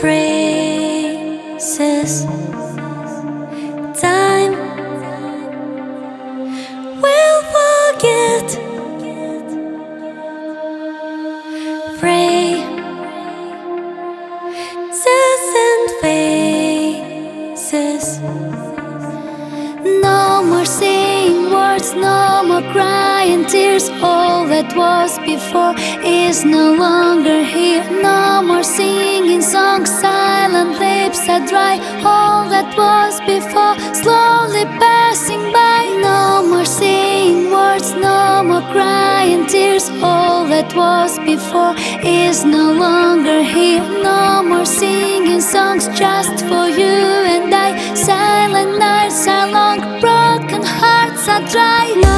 phrases. Time will forget. Phrases and faces. No more saying words, no more crying tears. All that was before is no longer here. No more singing songs, silent lips are dry. All that was before slowly passing by. No more saying words, no more crying tears. All that was before is no longer here. No more singing songs just for you and I. Silent nights are long, broken hearts are dry.